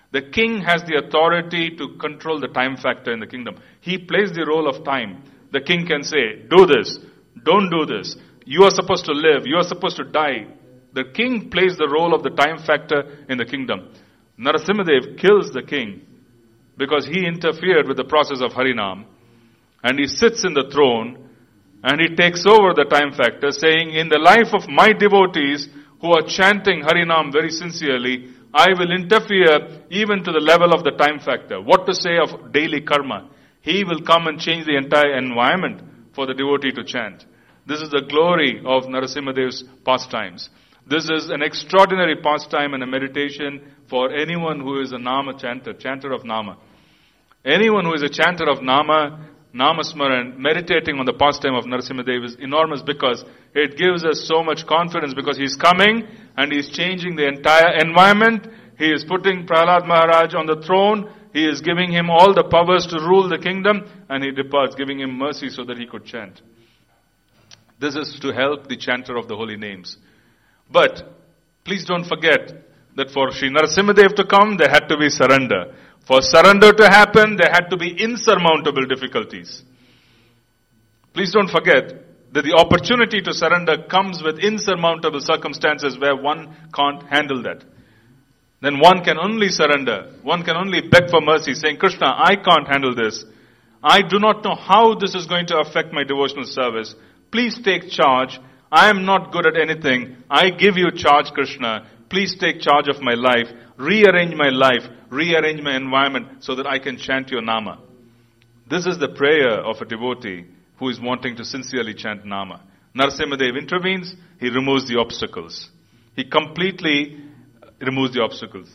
The king has the authority to control the time factor in the kingdom. He plays the role of time. The king can say, do this, don't do this. You are supposed to live, you are supposed to die. The king plays the role of the time factor in the kingdom. Narasimhadev kills the king because he interfered with the process of Harinam. And he sits in the throne and he takes over the time factor, saying, in the life of my devotees who are chanting Harinam very sincerely, I will interfere even to the level of the time factor. What to say of daily karma? He will come and change the entire environment for the devotee to chant. This is the glory of Narasimhadev's pastimes. This is an extraordinary pastime and a meditation for anyone who is a Nama chanter, chanter of Nama. Anyone who is a chanter of Nama, Nama Smaran, meditating on the pastime of Narasimhadev is enormous because it gives us so much confidence because he's coming and he's changing the entire environment. He is putting Prahlad Maharaj on the throne. He is giving him all the powers to rule the kingdom and he departs, giving him mercy so that he could chant. This is to help the chanter of the holy names. But please don't forget that for Sri Narasimhadev to come, there had to be surrender. For surrender to happen, there had to be insurmountable difficulties. Please don't forget that the opportunity to surrender comes with insurmountable circumstances where one can't handle that. Then one can only surrender. One can only beg for mercy, saying, Krishna, I can't handle this. I do not know how this is going to affect my devotional service. Please take charge. I am not good at anything. I give you charge, Krishna. Please take charge of my life. Rearrange my life. Rearrange my environment so that I can chant your Nama. This is the prayer of a devotee who is wanting to sincerely chant Nama. Narasimhadev intervenes. He removes the obstacles. He completely removes the obstacles.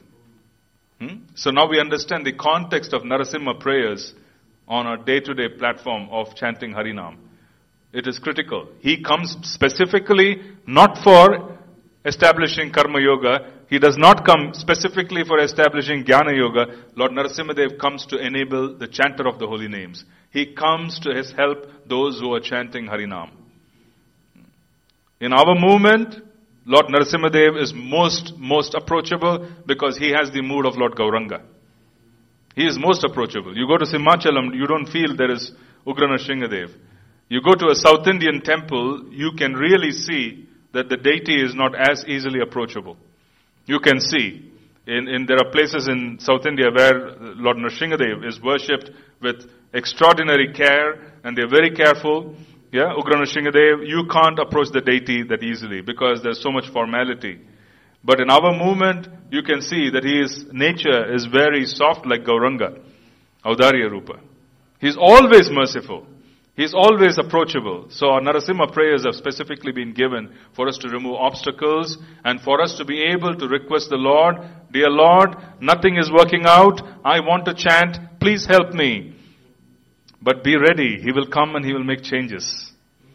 So now we understand the context of Narasimha prayers on our day-to-day platform of chanting Harinam. It is critical. He comes specifically not for establishing Karma Yoga. He does not come specifically for establishing Jnana Yoga. Lord Narasimhadev comes to enable the chanter of the holy names. He comes to help those who are chanting Harinam. In our movement, Lord Narasimhadev is most approachable because he has the mood of Lord Gauranga. He is most approachable. You go to Simhachalam, you don't feel there is Ugra Nrsingadev. You go to a South Indian temple, you can really see that the deity is not as easily approachable. You can see. There are places in South India where Lord Nrsingadev is worshipped with extraordinary care and they're very careful. Yeah, Ugra Nrsingadev, you can't approach the deity that easily because there's so much formality. But in our movement, you can see that his nature is very soft like Gauranga, Audarya Rupa. He's always merciful. He's always approachable. So our Narasimha prayers have specifically been given for us to remove obstacles and for us to be able to request the Lord, dear Lord, nothing is working out. I want to chant. Please help me. But be ready. He will come and he will make changes.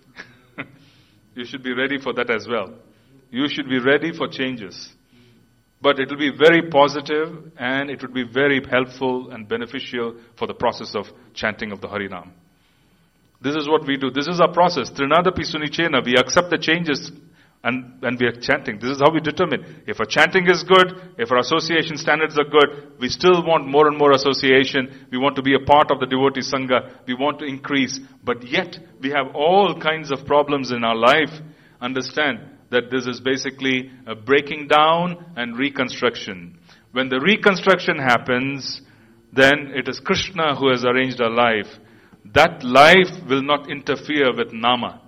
You should be ready for that as well. You should be ready for changes. But it will be very positive and it would be very helpful and beneficial for the process of chanting of the Harinam. This is what we do. This is our process. Trinadapi Sunichena. We accept the changes and we are chanting. This is how we determine. If our chanting is good, if our association standards are good, we still want more and more association. We want to be a part of the devotee Sangha. We want to increase. But yet, we have all kinds of problems in our life. Understand that this is basically a breaking down and reconstruction. When the reconstruction happens, then it is Krishna who has arranged our life. That life will not interfere with Nama.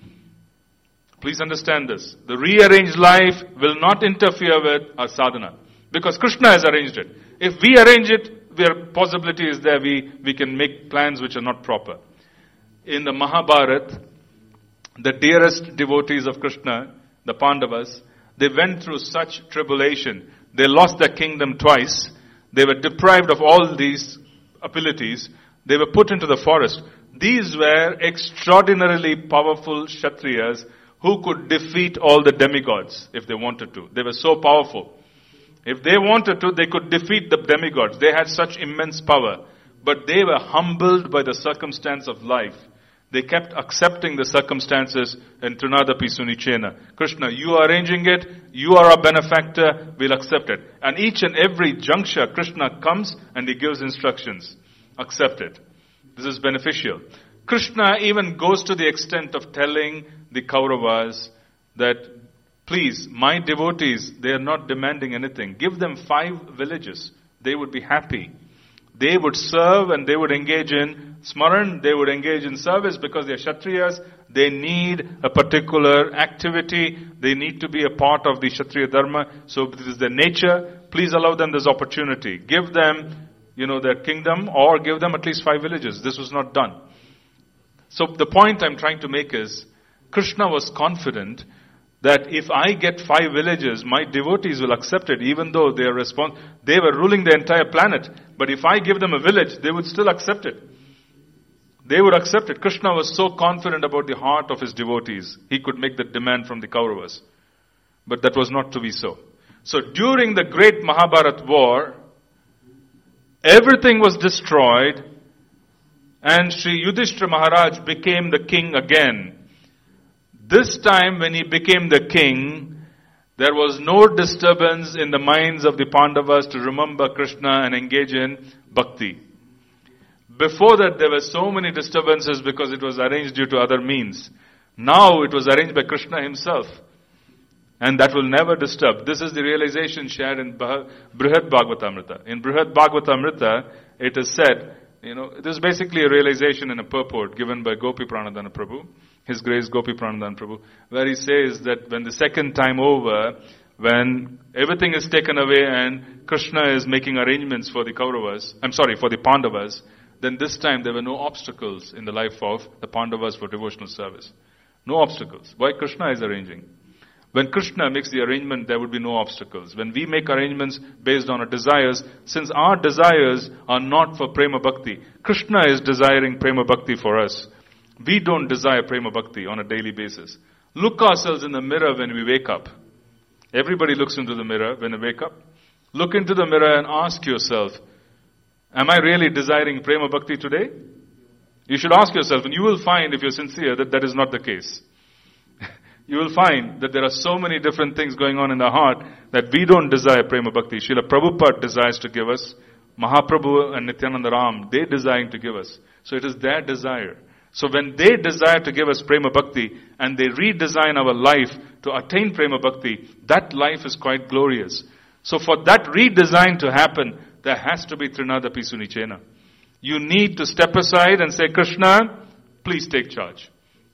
Please understand this. The rearranged life will not interfere with our sadhana. Because Krishna has arranged it. If we arrange it, their possibility is there. We can make plans which are not proper. In the Mahabharata, the dearest devotees of Krishna, the Pandavas, they went through such tribulation. They lost their kingdom twice. They were deprived of all these abilities. They were put into the forest. These were extraordinarily powerful Kshatriyas who could defeat all the demigods if they wanted to. They were so powerful. If they wanted to, they could defeat the demigods. They had such immense power. But they were humbled by the circumstance of life. They kept accepting the circumstances in Trinadapi Sunichena. Krishna, you are arranging it, you are our benefactor, we'll accept it. And each and every juncture, Krishna comes and he gives instructions. Accept it. This is beneficial. Krishna even goes to the extent of telling the Kauravas that, please, my devotees, they are not demanding anything. Give them 5 villages. They would be happy. They would serve and they would engage in smaran, they would engage in service because they are Kshatriyas. They need a particular activity. They need to be a part of the Kshatriya Dharma. So this is their nature. Please allow them this opportunity. Give them, their kingdom, or give them at least 5 villages. This was not done. So the point I'm trying to make is, Krishna was confident that if I get 5 villages, my devotees will accept it, even though they were ruling the entire planet. But if I give them a village, they would still accept it. They would accept it. Krishna was so confident about the heart of his devotees, he could make the demand from the Kauravas. But that was not to be so. So during the great Mahabharat war, everything was destroyed, and Sri Yudhishthira Maharaj became the king again. This time when he became the king, there was no disturbance in the minds of the Pandavas to remember Krishna and engage in bhakti. Before that there were so many disturbances because it was arranged due to other means. Now it was arranged by Krishna himself. And that will never disturb. This is the realization shared in Brihad Bhagavatamrita. In Brihad Bhagavatamrita, it is said, this is basically a realization in a purport given by Gopi Pranadhana Prabhu, His Grace Gopi Pranadhana Prabhu, where he says that when the second time over, when everything is taken away and Krishna is making arrangements for the for the Pandavas, then this time there were no obstacles in the life of the Pandavas for devotional service. No obstacles. Why? Krishna is arranging. When Krishna makes the arrangement, there would be no obstacles. When we make arrangements based on our desires, since our desires are not for Prema Bhakti, Krishna is desiring Prema Bhakti for us. We don't desire Prema Bhakti on a daily basis. Look ourselves in the mirror when we wake up. Everybody looks into the mirror when they wake up. Look into the mirror and ask yourself, am I really desiring Prema Bhakti today? You should ask yourself, and you will find, if you're sincere, that that is not the case. You will find that there are so many different things going on in the heart that we don't desire Prema Bhakti. Srila Prabhupada desires to give us. Mahaprabhu and Nityananda Ram, they desiring to give us. So it is their desire. So when they desire to give us Prema Bhakti and they redesign our life to attain Prema Bhakti, that life is quite glorious. So for that redesign to happen, there has to be Trinadapi Sunichena. You need to step aside and say, Krishna, please take charge.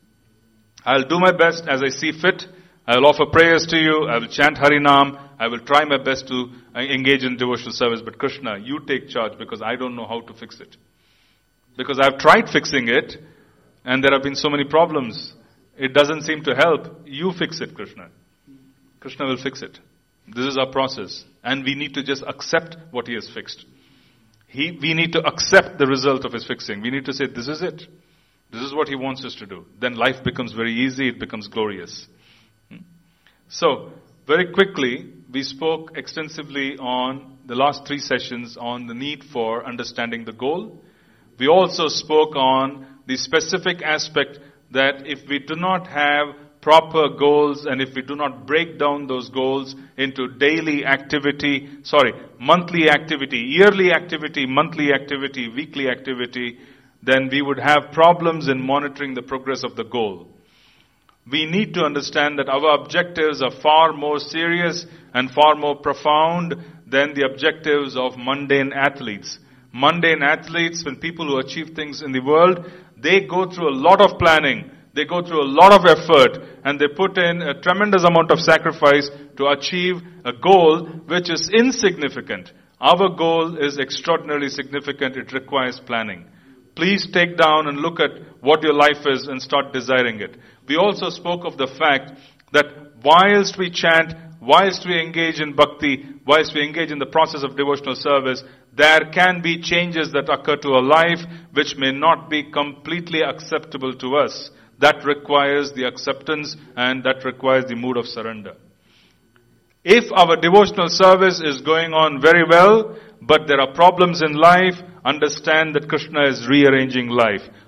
I'll do my best as I see fit. I will offer prayers to you. I will chant Harinam. I will try my best to engage in devotional service. But Krishna, you take charge because I don't know how to fix it. Because I've tried fixing it and there have been so many problems. It doesn't seem to help. You fix it, Krishna. Krishna will fix it. This is our process. And we need to just accept what he has fixed. We need to accept the result of his fixing. We need to say, this is it. This is what he wants us to do. Then life becomes very easy. It becomes glorious. So, very quickly, we spoke extensively on the last 3 sessions on the need for understanding the goal. We also spoke on the specific aspect that if we do not have proper goals and if we do not break down those goals into monthly activity, yearly activity, monthly activity, weekly activity, then we would have problems in monitoring the progress of the goal. We need to understand that our objectives are far more serious and far more profound than the objectives of mundane athletes. Mundane athletes, when people who achieve things in the world, they go through a lot of planning, they go through a lot of effort, and they put in a tremendous amount of sacrifice to achieve a goal which is insignificant. Our goal is extraordinarily significant. It requires planning. Please take down and look at what your life is and start desiring it. We also spoke of the fact that whilst we chant, whilst we engage in bhakti, whilst we engage in the process of devotional service, there can be changes that occur to our life which may not be completely acceptable to us. That requires the acceptance and that requires the mood of surrender. If our devotional service is going on very well, but there are problems in life, understand that Krishna is rearranging life.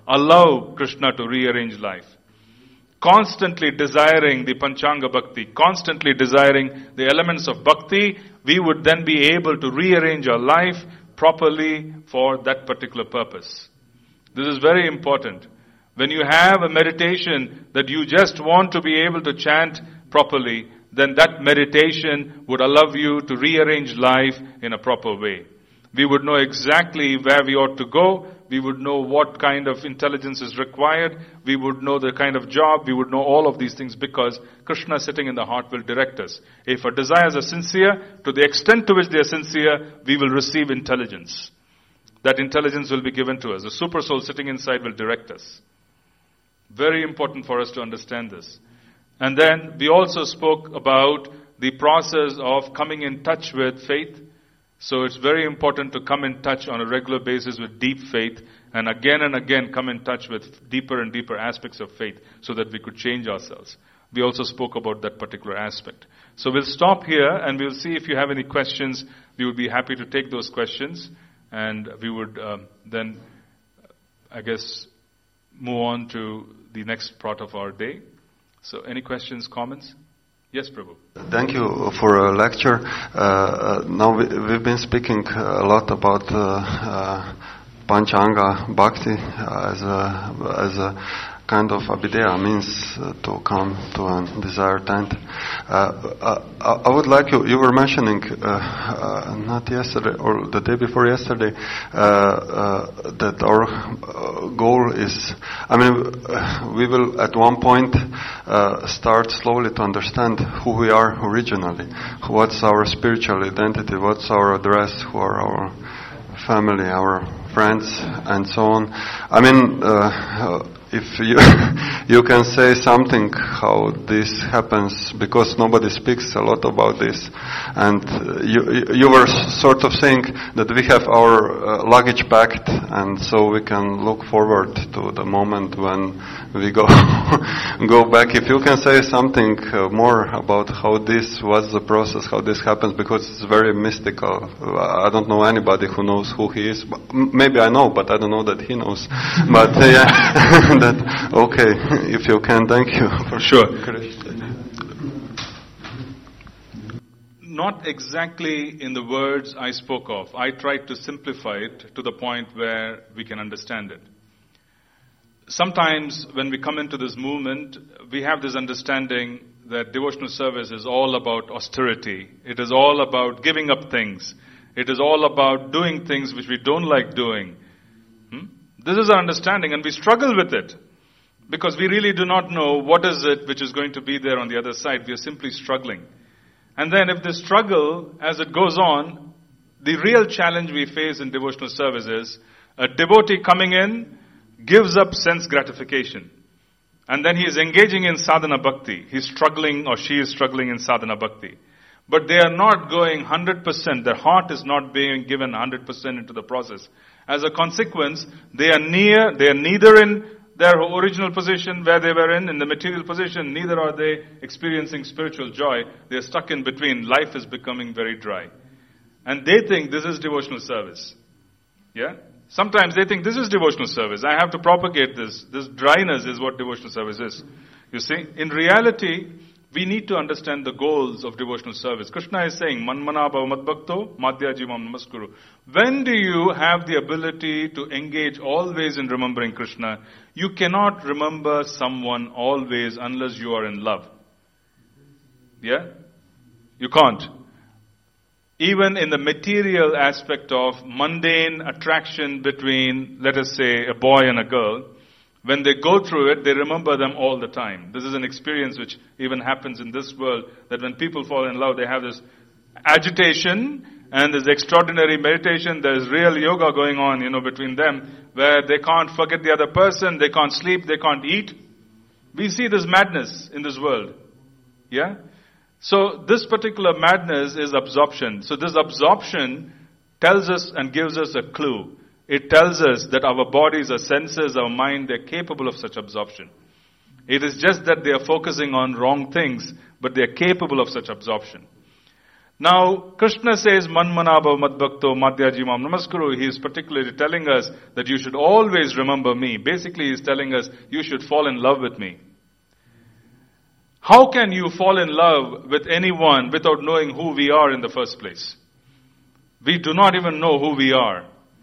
allow Krishna to rearrange life. Constantly desiring the Panchanga Bhakti, constantly desiring the elements of Bhakti, we would then be able to rearrange our life properly for that particular purpose. This is very important. When you have a meditation that you just want to be able to chant properly, then that meditation would allow you to rearrange life in a proper way. We would know exactly where we ought to go. We would know what kind of intelligence is required. We would know the kind of job. We would know all of these things because Krishna sitting in the heart will direct us. If our desires are sincere, to the extent to which they are sincere, we will receive intelligence. That intelligence will be given to us. The super soul sitting inside will direct us. Very important for us to understand this. And then we also spoke about the process of coming in touch with faith. So it's very important to come in touch on a regular basis with deep faith and again come in touch with deeper and deeper aspects of faith so that we could change ourselves. We also spoke about that particular aspect. So we'll stop here and we'll see if you have any questions. We would be happy to take those questions and we would then, I guess, move on to the next part of our day. So any questions, comments? Yes, Prabhu. Thank you for a lecture. Now we've been speaking a lot about Panchanga Bhakti as a kind of abhideya, means to come to a desired end. I would like you were mentioning, not yesterday or the day before yesterday, that our goal is, we will at one point start slowly to understand who we are originally, what's our spiritual identity, what's our address, who are our family, our friends, and so on. If you can say something how this happens, because nobody speaks a lot about this, and you were sort of saying that we have our luggage packed, and so we can look forward to the moment when we go back. If you can say something more about how this was the process, how this happens, because it's very mystical. I don't know anybody who knows who he is. Maybe I know, but I don't know that he knows. But yeah. Okay, if you can, thank you. For sure. Not exactly in the words I spoke of. I tried to simplify it to the point where we can understand it. Sometimes when we come into this movement, we have this understanding that devotional service is all about austerity. It is all about giving up things. It is all about doing things which we don't like doing. This is our understanding, and we struggle with it. Because we really do not know what is it which is going to be there on the other side. We are simply struggling. And then if this struggle, as it goes on, the real challenge we face in devotional service is a devotee coming in gives up sense gratification. And then he is engaging in sadhana bhakti. He's struggling or she is struggling in sadhana bhakti. But they are not going 100%. Their heart is not being given 100% into the process. As a consequence, they are neither in their original position where they were in the material position, neither are they experiencing spiritual joy. They are stuck in between. Life is becoming very dry. And they think this is devotional service. Yeah? Sometimes they think this is devotional service. I have to propagate this. This dryness is what devotional service is. You see, in reality, we need to understand the goals of devotional service. Krishna is saying, Manmana bhava madbhakto, madhyajimam namaskuru. When do you have the ability to engage always in remembering Krishna? You cannot remember someone always unless you are in love. Yeah? You can't. Even in the material aspect of mundane attraction between, let us say, a boy and a girl, when they go through it, they remember them all the time. This is an experience which even happens in this world, that when people fall in love, they have this agitation and there's extraordinary meditation. There's real yoga going on, between them, where they can't forget the other person, they can't sleep, they can't eat. We see this madness in this world. Yeah? So this particular madness is absorption. So this absorption tells us and gives us a clue. It tells us that our bodies, our senses, our mind, they're capable of such absorption. It is just that they are focusing on wrong things, but they are capable of such absorption. Now, Krishna says, Manmanabha Madbhakto Madhyajimam Namaskuru. He is particularly telling us that you should always remember me. Basically, he is telling us you should fall in love with me. How can you fall in love with anyone without knowing who we are in the first place? We do not even know who we are.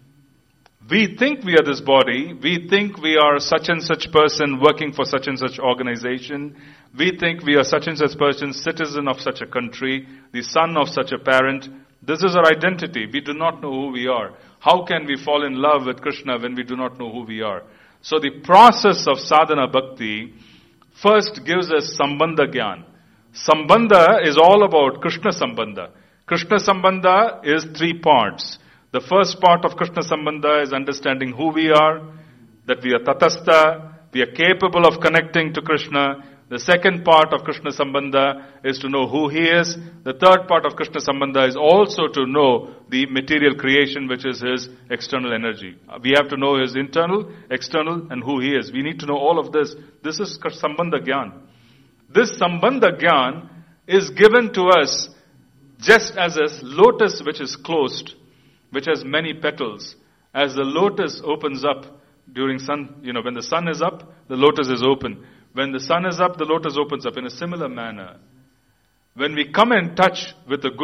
We think we are this body. We think we are such and such person working for such and such organization. We think we are such and such person, citizen of such a country, the son of such a parent. This is our identity. We do not know who we are. How can we fall in love with Krishna when we do not know who we are? So the process of sadhana bhakti first gives us Sambandha Gyan. Sambandha is all about Krishna Sambandha. Krishna Sambandha is 3 parts. The first part of Krishna Sambandha is understanding who we are, that we are Tatastha, we are capable of connecting to Krishna. The second part of Krishna Sambandha is to know who He is. The third part of Krishna Sambandha is also to know the material creation, which is His external energy. We have to know His internal, external, and who He is. We need to know all of this. This is Sambandha Gyan. This Sambandha Gyan is given to us just as a lotus which is closed, which has many petals. As the lotus opens up during sun, when the sun is up, the lotus is open. When the sun is up, the lotus opens up in a similar manner. When we come in touch with the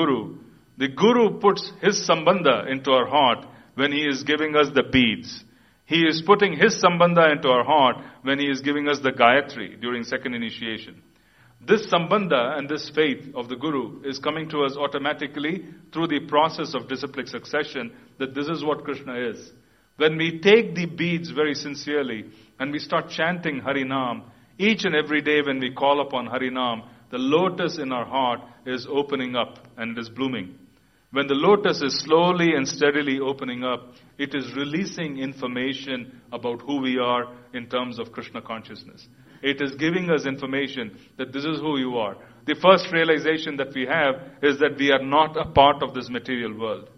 Guru puts his Sambandha into our heart when he is giving us the beads. He is putting his Sambandha into our heart when he is giving us the Gayatri during second initiation. This Sambandha and this faith of the Guru is coming to us automatically through the process of disciplic succession, that this is what Krishna is. When we take the beads very sincerely and we start chanting Harinam, each and every day when we call upon Harinam, the lotus in our heart is opening up and is blooming. When the lotus is slowly and steadily opening up, it is releasing information about who we are in terms of Krishna consciousness. It is giving us information that this is who you are. The first realization that we have is that we are not a part of this material world.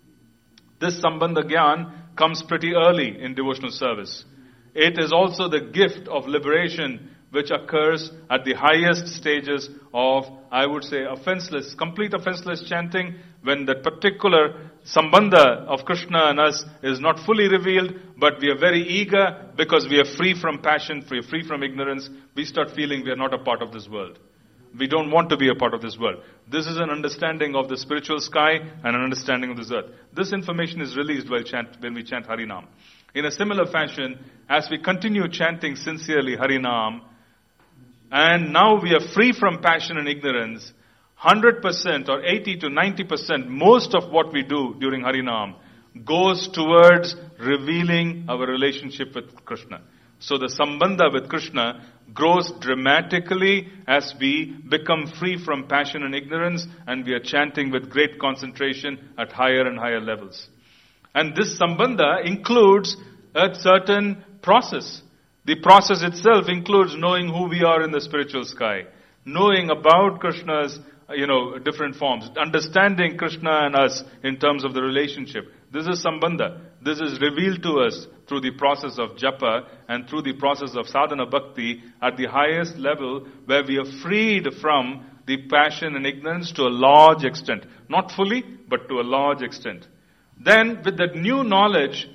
This Sambandha Gyan comes pretty early in devotional service. It is also the gift of liberation which occurs at the highest stages of, I would say, complete offenseless chanting, when that particular Sambandha of Krishna and us is not fully revealed, but we are very eager because we are free from passion, free from ignorance. We start feeling we are not a part of this world. We don't want to be a part of this world. This is an understanding of the spiritual sky and an understanding of this earth. This information is released when we chant Harinam. In a similar fashion, as we continue chanting sincerely Harinam, and now we are free from passion and ignorance, 100% or 80 to 90%, most of what we do during Harinam goes towards revealing our relationship with Krishna. So the Sambandha with Krishna grows dramatically as we become free from passion and ignorance, and we are chanting with great concentration at higher and higher levels. And this Sambandha includes a certain process. The process itself includes knowing who we are in the spiritual sky, knowing about Krishna's different forms, understanding Krishna and us in terms of the relationship. This is Sambandha. This is revealed to us through the process of japa and through the process of sadhana bhakti at the highest level, where we are freed from the passion and ignorance to a large extent. Not fully, but to a large extent. Then, with that new knowledge,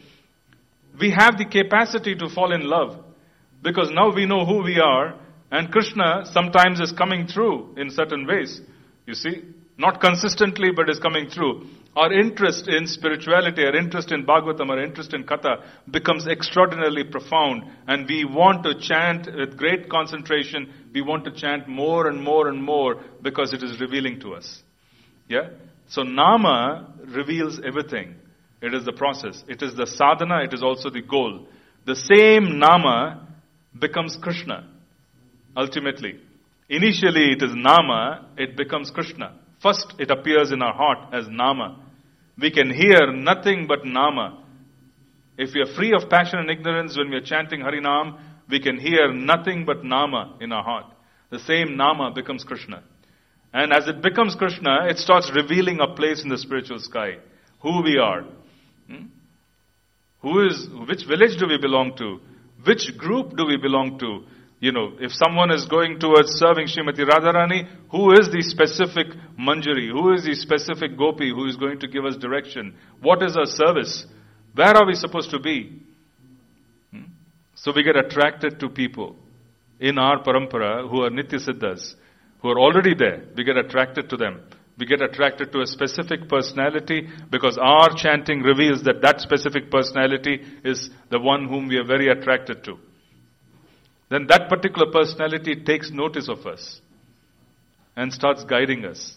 we have the capacity to fall in love. Because now we know who we are, and Krishna sometimes is coming through in certain ways. You see, not consistently, but is coming through. Our interest in spirituality, our interest in Bhagavatam, our interest in Katha becomes extraordinarily profound, and we want to chant with great concentration. We want to chant more and more and more because it is revealing to us. Yeah? So Nama reveals everything. It is the process. It is the sadhana. It is also the goal. The same Nama becomes Krishna, ultimately. Initially it is Nama, it becomes Krishna. First it appears in our heart as Nama. We can hear nothing but Nama. If we are free of passion and ignorance when we are chanting Harinam, we can hear nothing but Nama in our heart. The same Nama becomes Krishna. And as it becomes Krishna, it starts revealing a place in the spiritual sky. Who we are. Which village do we belong to? Which group do we belong to? if someone is going towards serving Srimati Radharani, who is the specific Manjari? Who is the specific Gopi who is going to give us direction? What is our service? Where are we supposed to be? So we get attracted to people in our parampara who are Nitya Siddhas, who are already there. We get attracted to them. We get attracted to a specific personality because our chanting reveals that that specific personality is the one whom we are very attracted to. Then that particular personality takes notice of us and starts guiding us.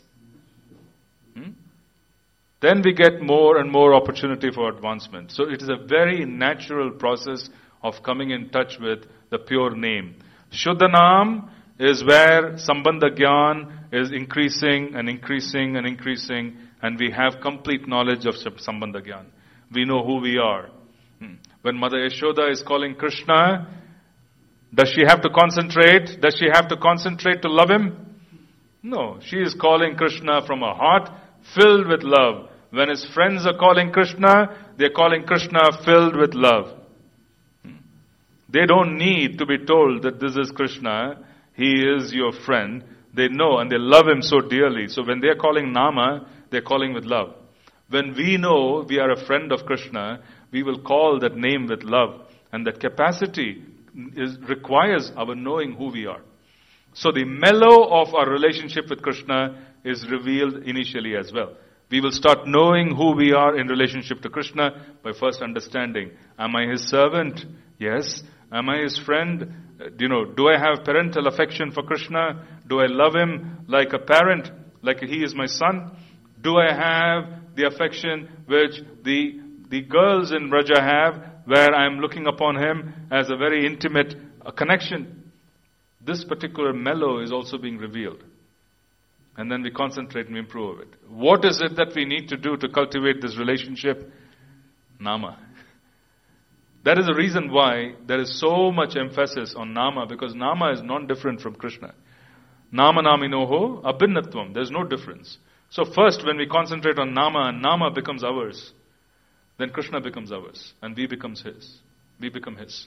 Then we get more and more opportunity for advancement. So it is a very natural process of coming in touch with the pure name. Shuddhanam is where Sambandha Gyan is increasing and increasing and increasing, and we have complete knowledge of Sambandha Gyan. We know who we are. When Mother Yashoda is calling Krishna, does she have to concentrate? Does she have to concentrate to love him? No, she is calling Krishna from a heart filled with love. When his friends are calling Krishna, they are calling Krishna filled with love. They don't need to be told that this is Krishna, he is your friend. They know and they love him so dearly. So when they are calling Nama, they are calling with love. When we know we are a friend of Krishna, we will call that name with love. And that capacity requires our knowing who we are. So the mellow of our relationship with Krishna is revealed initially as well. We will start knowing who we are in relationship to Krishna by first understanding. Am I his servant? Yes. Am I his friend? Do I have parental affection for Krishna? Do I love him like a parent, like he is my son? Do I have the affection which the girls in Braja have, where I am looking upon him as a very intimate connection? This particular mellow is also being revealed. And then we concentrate and we improve it. What is it that we need to do to cultivate this relationship? Nama. That is the reason why there is so much emphasis on Nama, because Nama is non-different from Krishna. Nama naminoho abhinnatvam. There is no difference. So first when we concentrate on Nama and Nama becomes ours, then Krishna becomes ours and we become his. We become his.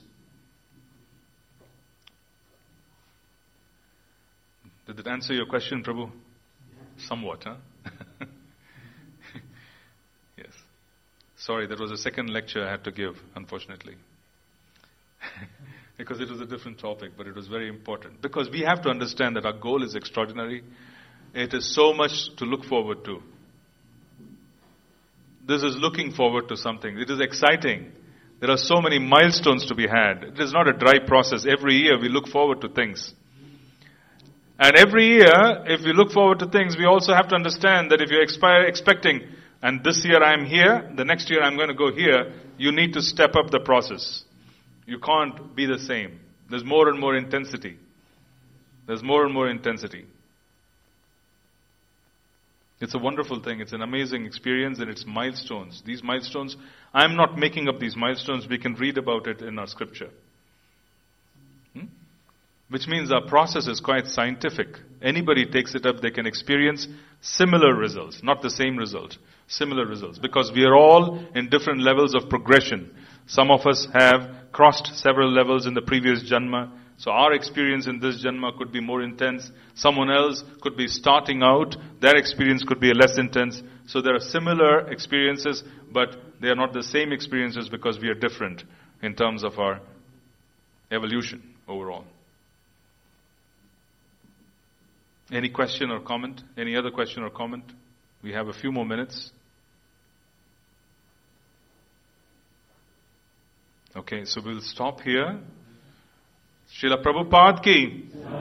Did that answer your question, Prabhu? Somewhat, huh? Yes. Sorry, that was a second lecture I had to give, unfortunately. Because it was a different topic, but it was very important. Because we have to understand that our goal is extraordinary. It is so much to look forward to. This is looking forward to something. It is exciting. There are so many milestones to be had. It is not a dry process. Every year we look forward to things. And every year, if we look forward to things, we also have to understand that if you're expecting, and this year I'm here, the next year I'm going to go here, you need to step up the process. You can't be the same. There's more and more intensity. There's more and more intensity. It's a wonderful thing. It's an amazing experience, and it's milestones. These milestones, I'm not making up these milestones. We can read about it in our scripture. Which means our process is quite scientific. Anybody takes it up, they can experience similar results. Not the same result. Similar results. Because we are all in different levels of progression. Some of us have crossed several levels in the previous Janma. So our experience in this Janma could be more intense. Someone else could be starting out. Their experience could be less intense. So there are similar experiences, but they are not the same experiences because we are different in terms of our evolution overall. Any question or comment? Any other question or comment? We have a few more minutes. Okay, so we'll stop here. Srila Prabhupada ki.